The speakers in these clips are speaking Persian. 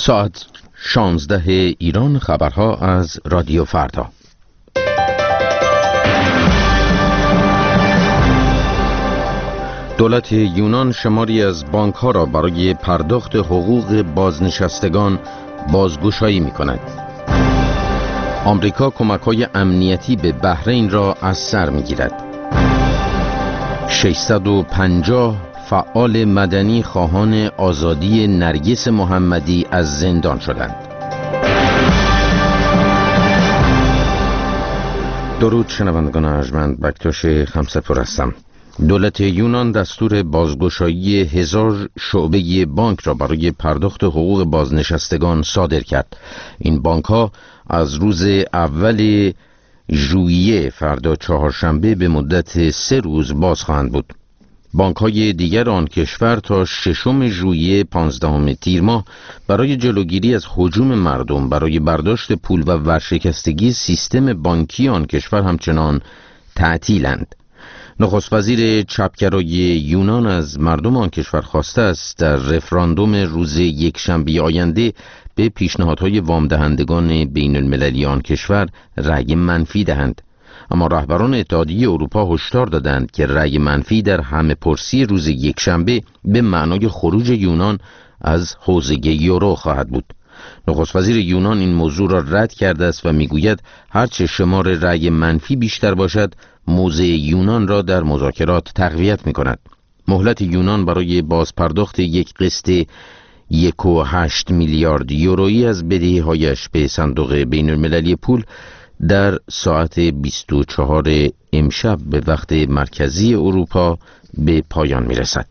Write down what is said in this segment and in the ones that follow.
ساعت 16 ایران. خبرها از رادیو فردا. دولت یونان شماری از بانک‌ها را برای پرداخت حقوق بازنشستگان بازگشایی می‌کند. آمریکا کمک‌های امنیتی به بحرین را از سر می‌گیرد. 650 فعال مدنی خواهان آزادی نرگس محمدی از زندان شدند. درود شنوندگان ارجمند، بکتاش خمسه‌پور هستم. دولت یونان دستور بازگشایی 1000 شعبه بانک را برای پرداخت حقوق بازنشستگان صادر کرد. این بانک ها از روز اول ژوئیه فردا چهارشنبه به مدت 3 روز باز خواهند بود. بانک های دیگر آن کشور تا 6 ژوئیه 15 تیر ماه برای جلوگیری از هجوم مردم برای برداشت پول و ورشکستگی سیستم بانکی آن کشور همچنان تعطیلند. نخست وزیر چپگرای یونان از مردم آن کشور خواسته است در رفراندوم روز یکشنبه آینده به پیشنهادهای وام دهندگان بین المللی آن کشور رأی منفی دهند. اما رهبران اتحادیه اروپا هشدار دادند که رأی منفی در همه پرسی روز یکشنبه به معنای خروج یونان از حوزه یورو خواهد بود. نخست وزیر یونان این موضوع را رد کرده است و میگوید هرچه شمار رأی منفی بیشتر باشد موضع یونان را در مذاکرات تقویت می کند. مهلت یونان برای بازپرداخت یک قسط 1.8 میلیارد یورویی از بدهی‌هایش به صندوق بین المللی پول در ساعت 24 امشب به وقت مرکزی اروپا به پایان می رسد.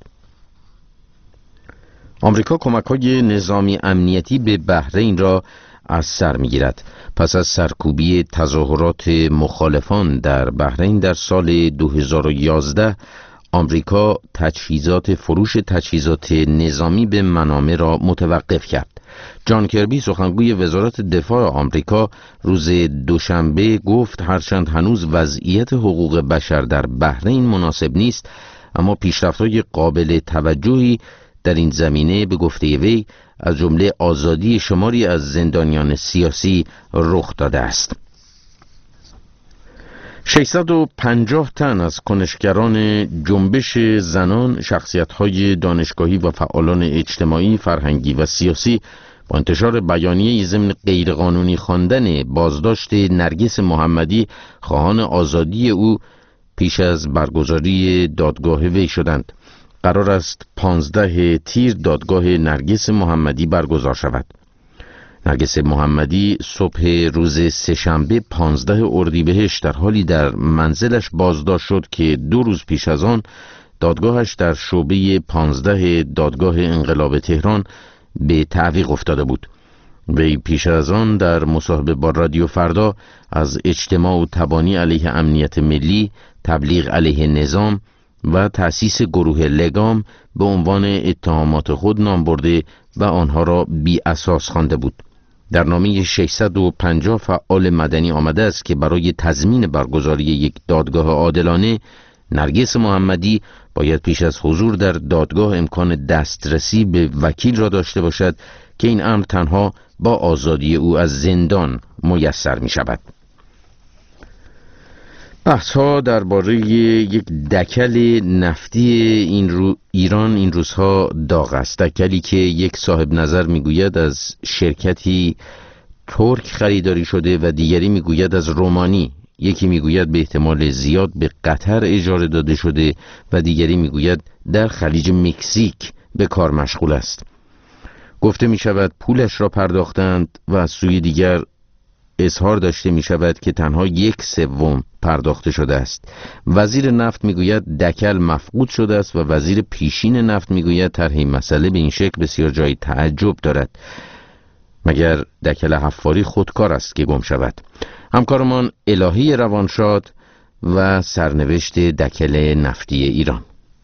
آمریکا کمک‌های نظامی امنیتی به بحرین را از سر می‌گیرد. پس از سرکوبی تظاهرات مخالفان در بحرین در سال 2011 آمریکا فروش تجهیزات نظامی به منامه را متوقف کرد. جان کربی سخنگوی وزارت دفاع آمریکا روز دوشنبه گفت هرچند هنوز وضعیت حقوق بشر در بحرین مناسب نیست، اما پیشرفت‌های قابل توجهی در این زمینه به گفته وی از جمله آزادی شماری از زندانیان سیاسی رخ داده است. 650 تن از کنشگران جنبش زنان، شخصیت‌های دانشگاهی و فعالان اجتماعی، فرهنگی و سیاسی با انتشار بیانیه ضمن غیرقانونی خواندن بازداشت نرگس محمدی خواهان آزادی او پیش از برگزاری دادگاه وی شدند. قرار است 15 تیر دادگاه نرگس محمدی برگزار شود. نرگس محمدی صبح روز سه‌شنبه 15 اردیبهشت در حالی در منزلش بازداشت شد که 2 روز پیش از آن دادگاهش در شعبه 15 دادگاه انقلاب تهران به تعویق افتاده بود. وی پیش از آن در مصاحبه با رادیو فردا از اجتماع و تبانی علیه امنیت ملی، تبلیغ علیه نظام و تأسیس گروه لگام به عنوان اتهامات خود نام برده و آنها را بی اساس خوانده بود. در نامه 650 فعال مدنی آمده است که برای تضمین برگزاری یک دادگاه عادلانه نرگس محمدی باید پیش از حضور در دادگاه امکان دسترسی به وکیل را داشته باشد که این امر تنها با آزادی او از زندان میسر می شود. بحث ها درباره یک دکل نفتی ایران این روزها داغ است. دکلی که یک صاحب نظر میگوید از شرکتی ترک خریداری شده و دیگری میگوید از رومانی. یکی میگوید به احتمال زیاد به قطر اجاره داده شده و دیگری میگوید در خلیج مکزیک به کار مشغول است. گفته می شود پولش را پرداختند و از سوی دیگر اظهار داشته می شود که تنها 1/3 پرداخته شده است. وزیر نفت می گوید دکل مفقود شده است و وزیر پیشین نفت می گوید طرح این مسئله به این شکل بسیار جای تعجب دارد. مگر دکل حفاری خودکار است که گم شود؟ همکارمان الهی روانشاد و سرنوشت دکل نفتی ایران.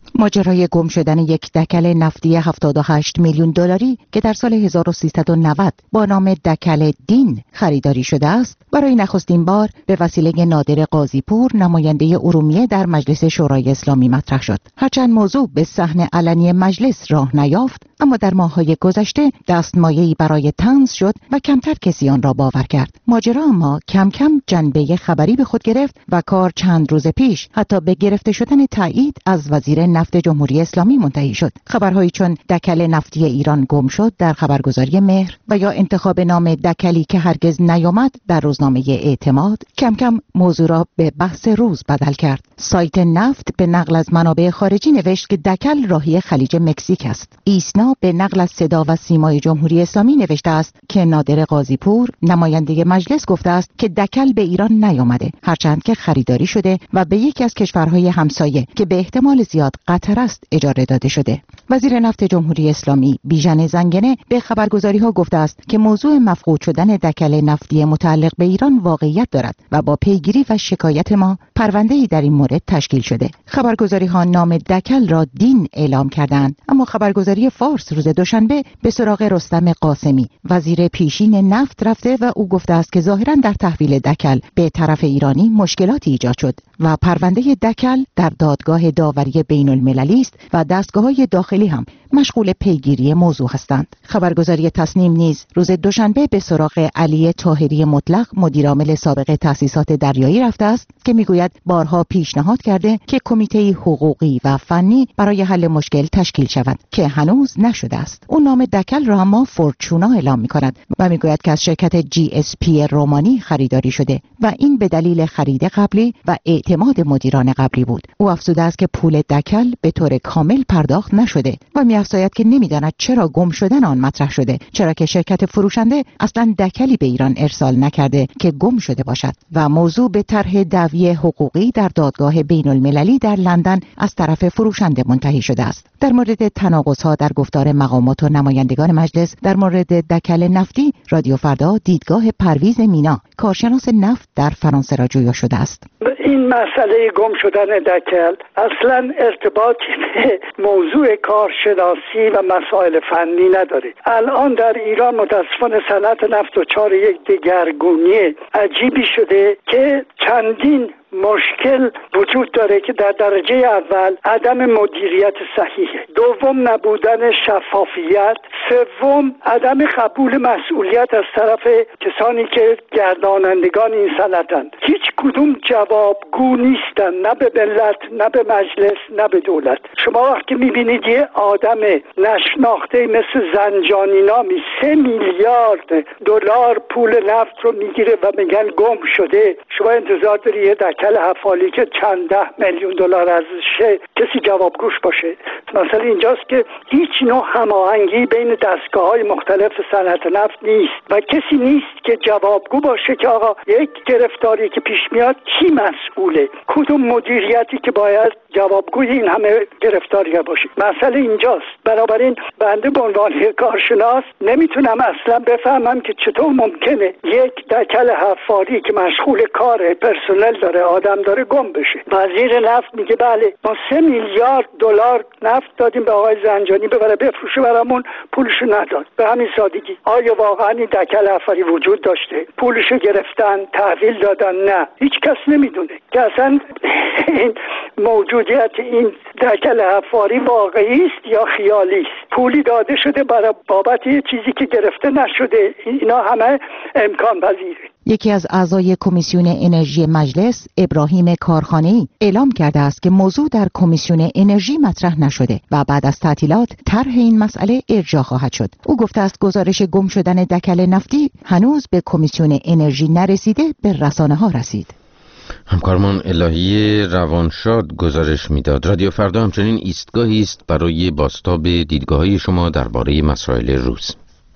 ماجرای گم شدن یک دکل نفتی 78 میلیون دلاری که در سال 1390 با نام دکل دین خریداری شده است، برای نخستین بار به وسیله نادر قاضی‌پور، نماینده ارومیه در مجلس شورای اسلامی مطرح شد. هرچند موضوع به صحن علنی مجلس راه نیافت، اما در ماه‌های گذشته دستمایه‌ای برای طنز شد و کمتر کسی آن را باور کرد. ماجرا اما کم کم جنبه خبری به خود گرفت و کار چند روز پیش حتی به گرفته شدن تایید از وزیر نفت جمهوری اسلامی منتهی شد. خبرهایی چون دکل نفتی ایران گم شد در خبرگزاری مهر و یا انتخاب نام دکلی که هرگز نیامد در روزنامه اعتماد کم کم موضوع را به بحث روز بدل کرد. سایت نفت به نقل از منابع خارجی نوشت که دکل راهی خلیج مکزیک است. ایسنا به نقل از صدا و سیمای جمهوری اسلامی نوشته است که نادر قاضی‌پور، نماینده مجلس، گفته است که دکل به ایران نیامده، هرچند که خریداری شده و به یکی از کشورهای همسایه که به احتمال زیاد قطر است اجاره داده شده. وزیر نفت جمهوری اسلامی بیژن زنگنه به خبرگزاری‌ها گفته است که موضوع مفقود شدن دکل نفتی متعلق به ایران واقعیت دارد و با پیگیری و شکایت ما پرونده‌ای در این مورد تشکیل شده. خبرگزاری‌ها نام دکل را دین اعلام کردند، اما خبرگزاری فارس روز دوشنبه به سراغ رستم قاسمی، وزیر پیشین نفت، رفته و او گفته است که ظاهراً در تحویل دکل به طرف ایرانی مشکلاتی ایجاد شد و پرونده دکل در دادگاه داوری بین‌المللی است و دستگاه‌های داخلی هم مشغول پیگیری موضوع هستند. خبرگزاری تصنیم نیز روز دوشنبه به سراغ علی طاهری مطلق، مدیرعامل سابق تأسیسات دریایی، رفته است که میگوید بارها پیشنهاد کرده که کمیته حقوقی و فنی برای حل مشکل تشکیل شود که هنوز نشده است. او نام دکل را اما فورچونا اعلام می‌کند و میگوید که از شرکت GSP رومانی خریداری شده و این به دلیل خرید قبلی و اعتماد مدیران قبلی بود. او افزوده است که پول دکل به طور کامل پرداخت نشده و می‌افزاید که نمی‌داند چرا گم شدن آن مطرح شده، چرا که شرکت فروشنده اصلاً دکلی به ایران ارسال نکرده که گم شده باشد و موضوع به طرح دعوی حقوقی در دادگاه بین‌المللی در لندن از طرف فروشنده منتهی شده است. در مورد تناقض‌ها در گفتار مقامات و نمایندگان مجلس در مورد دکل نفتی، رادیو فردا دیدگاه پرویز مینا، کارشناس نفت در فرانسه را جویا شده است. این مسئله گم شدن دکل اصلا ارتباطی به موضوع کارشناسی و مسائل فنی نداره. الان در ایران متاسفانه صنعت نفت دچار یک دگرگونی عجیبی شده که چندین مشکل وجود داره که در درجه اول عدم مدیریت صحیحه، دوم نبودن شفافیت، سوم عدم قبول مسئولیت از طرف کسانی که گردانندگان این صنعتند. هیچ کدوم جوابگو نیستن، نه به ملت، نه به مجلس، نه به دولت. شما وقتی میبینید یه آدم نشناخته مثل زنجانی نامی 3 میلیارد دلار پول نفت رو میگیره و میگن گم شده، شما انتظار داری یه دکل حفالی که چند ده میلیون دلار ارزشه کسی جوابگوش باشه؟ مثلا اینجاست که هیچ نوع هماهنگی بین دستگاه‌های مختلف صنعت نفت نیست و کسی نیست که جوابگو باشه که آقا یک گرفتاری که پیش میاد کی مسئوله، کدوم مدیریتی که باید جوابگوی این همه گرفتاری باشه. مسئله اینجاست. بنابراین بنده به عنوان کارشناس نمیتونم اصلا بفهمم که چطور ممکنه یک دکل حفاری که مشغول کار پرسنل داره، آدم داره، گم بشه. وزیر نفت میگه بله ما 3 میلیارد دلار نفت دادیم به آقای زنجانی ببره بفروشه، برامون پولشو نداد. به همین سادگی. آیا واقعا این دکل حفاری وجود داشته؟ پولشو گرفتن، تحویل دادن؟ نه، هیچ کس نمیدونه که اصلا این موجودیت این دکل حفاری واقعی است یا خیالی است. پولی داده شده برای بابت یه چیزی که گرفته نشده. اینا همه امکان پذیره. یکی از اعضای کمیسیون انرژی مجلس، ابراهیم کارخانه‌ای، اعلام کرده است که موضوع در کمیسیون انرژی مطرح نشده و بعد از تعطیلات طرح این مسئله ارجاع خواهد شد. او گفته است گزارش گم شدن دکل نفتی هنوز به کمیسیون انرژی نرسیده، به رسانه‌ها رسید. همکارمان الهی روانشاد گزارش میداد. رادیو فردا همچنین ایستگاهی است برای بازتاب دیدگاه‌های شما درباره مسائل روز.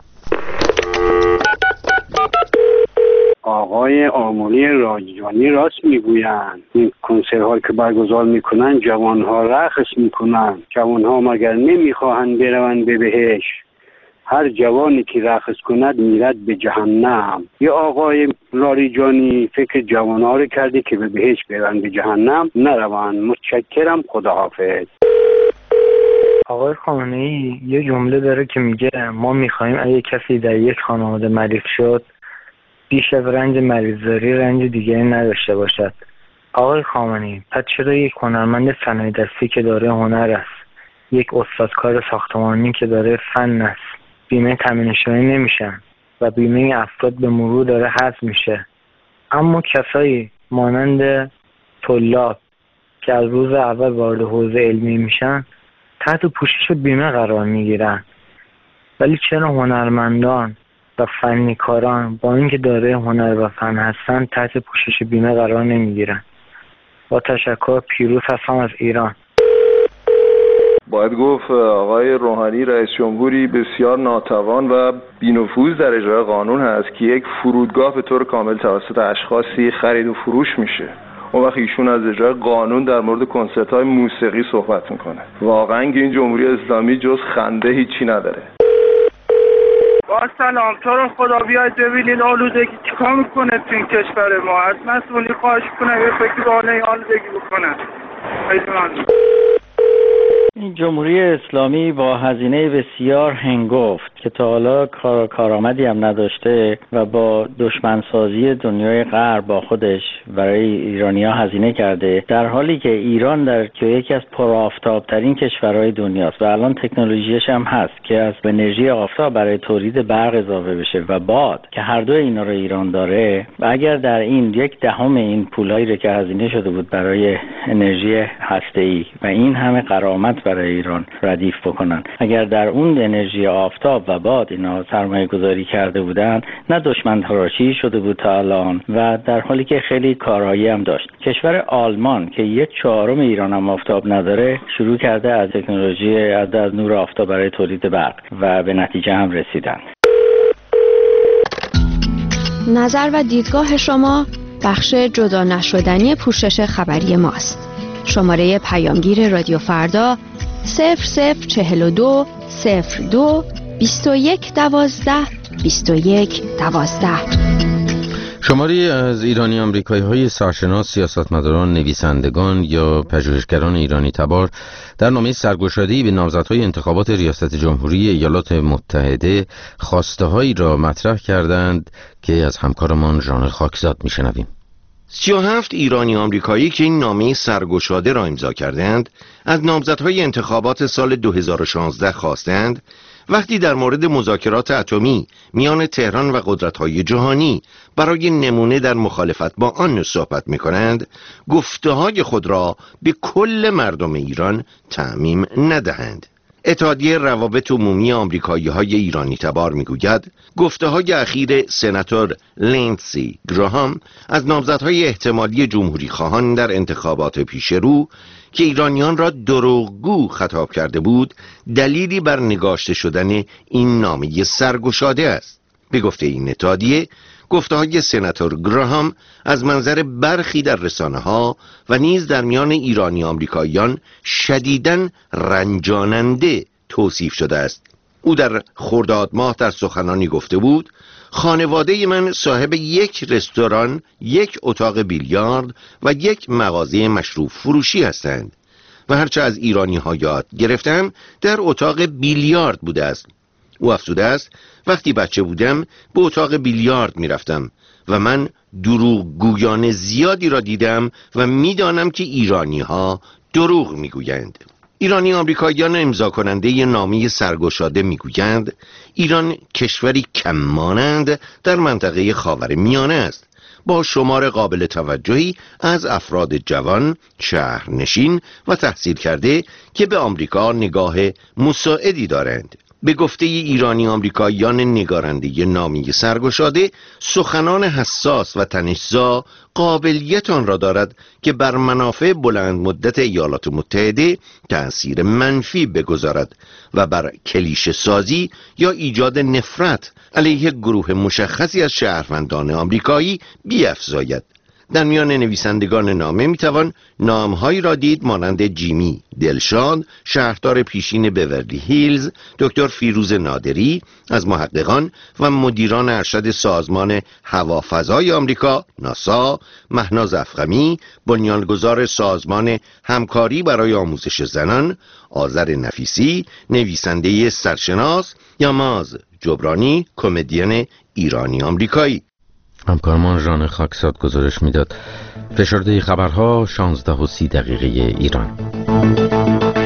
آقای آملی راجانی راست میگویند. این کنسرت‌ها که برگزار میکنن جوانها رقص میکنن. جوانها مگر نمیخواهند بروند به بهشت؟ هر جوانی که رقص کند میرد به جهنم. یه آقای لاریجانی فکر جوانها رو کرده که به بهشت بروند به جهنم نروند. متشکرم، خداحافظ. آقای خامنه‌ای یه جمله داره که میگه ما میخوایم اگه کسی در یک خانواده مریض شد بیش از رنج مریضداری رنج دیگری نداشته باشد. آقای خامنه‌ای پس چرا یک هنرمند صنایع دستی که داره هنر است، یک استادکار ساختمانی که داره فن است، بیمه تامین اجتماعی نمیشن و بیمه افراد به مرور داره حذف میشه، اما کسایی مانند طلاب که از روز اول وارد حوزه علمی میشن تحت پوشش بیمه قرار میگیرن، ولی چرا هنرمندان و فنیکاران با اینکه داره هنر و فن هستن تحت پوشش بیمه قرار نمیگیرن؟ با تشکر، پیروز هستم از ایران. باید گفت آقای روحانی رئیس جمهوری بسیار ناتوان و بی‌نفوذ در اجرای قانون هست که یک فرودگاه به طور کامل توسط اشخاصی خرید و فروش میشه. اون وقت ایشون از اجرای قانون در مورد کنسرت‌های موسیقی صحبت میکنه. واقعا که این جمهوری اسلامی جز خنده هیچی نداره. با سلام، تو رو خدا بیاید ببینید آلودگی چیکار میکنه تو این کشور ما. از مسئولی خواهش کنم یه فکر به این آلودگی بکنن. خیلی ممنون. این جمهوری اسلامی با هزینه بسیار هنگفت که تا حالا کارآمدی هم نداشته و با دشمنسازی دنیای غرب با خودش برای ایرانی‌ها هزینه کرده، در حالی که ایران که یکی از پرآفتاب‌ترین کشورهای دنیاست و الان تکنولوژیش هم هست که از انرژی آفتاب برای تولید برق اضافه بشه و باد که هر دو اینا رو ایران داره، و اگر در این 1/10 این پولایی رو که هزینه شده بود برای انرژی هسته‌ای و این همه غرامت برای ایران ردیف بکنن، اگر در اون انرژی آفتاب و باد اینا سرمایه گذاری کرده بودن، نه دشمن تراشی شده بود تا الان و در حالی که خیلی کارایی هم داشت. کشور آلمان که 1/4 ایران هم آفتاب نداره شروع کرده از تکنولوژی از نور آفتاب برای تولید برق و به نتیجه هم رسیدن. نظر و دیدگاه شما بخش جدا نشدنی پوشش خبری ماست. شماره پیامگیر رادیو فردا 0042 02 21 12 21 12. شماری از ایرانی آمریکایی های سرشناس، سیاستمداران، نویسندگان یا پژوهشگران ایرانی تبار در نامه سرگشاده‌ای به نامزدهای انتخابات ریاست جمهوری ایالات متحده خواسته‌هایی را مطرح کردند که از همکارمان ژان خاکزاد میشنویم. 37 ایرانی آمریکایی که این نامه سرگشاده را امضا کردند از نامزدهای انتخابات سال 2016 خواستند وقتی در مورد مذاکرات اتمی میان تهران و قدرت‌های جهانی برای نمونه در مخالفت با آن صحبت می‌کنند، گفته‌های خود را به کل مردم ایران تعمیم ندهند. اتحادیه روابط عمومی آمریکایی‌های ایرانی تبار می‌گوید گفته‌های اخیر سناتور لندسی گراهام از نامزدهای احتمالی جمهوری خواهان در انتخابات پیش رو که ایرانیان را دروغگو خطاب کرده بود، دلیلی بر نگاشته شدن این نامه سرگشاده است. به گفته این اتحادیه، گفته‌های سناتور گراهام از منظر برخی در رسانه‌ها و نیز در میان ایرانی آمریکاییان شدیداً رنجاننده توصیف شده است. او در خرداد ماه در سخنانی گفته بود: خانواده من صاحب یک رستوران، یک اتاق بیلیارد و یک مغازه مشروب فروشی هستند و هرچه از ایرانی ها یاد گرفتم در اتاق بیلیارد بوده است. او افزوده است: وقتی بچه بودم به اتاق بیلیارد می رفتم و من دروغگویان زیادی را دیدم و می دانم که ایرانی ها دروغ می گویند. ایرانی آمریکاییان امضا کننده نامه سرگشاده میگویند ایران کشوری کم مانند در منطقه خاورمیانه است، با شمار قابل توجهی از افراد جوان، شهرنشین و تحصیل کرده که به آمریکا نگاه مساعدی دارند. به گفته ایرانی آمریکاییان نگارنده نامه سرگشاده، سخنان حساس و تنش‌زا قابلیت آن را دارد که بر منافع بلند مدت ایالات متحده تأثیر منفی بگذارد و بر کلیشه سازی یا ایجاد نفرت علیه گروه مشخصی از شهروندان آمریکایی بیفزاید. در میان نویسندگان نامه میتوان نامهایی را دید مانند جیمی دلشاد، شهردار پیشین بورلی هیلز، دکتر فیروز نادری از محققان و مدیران ارشد سازمان هوافضای آمریکا ناسا، مهناز افخمی، بنیانگذار سازمان همکاری برای آموزش زنان، آذر نفیسی، نویسنده سرشناس، یا ماز جبرانی، کمدین ایرانی آمریکایی. همکارمان ژان خاکساد گزارش میداد. فشرده خبرها 16:30 ایران.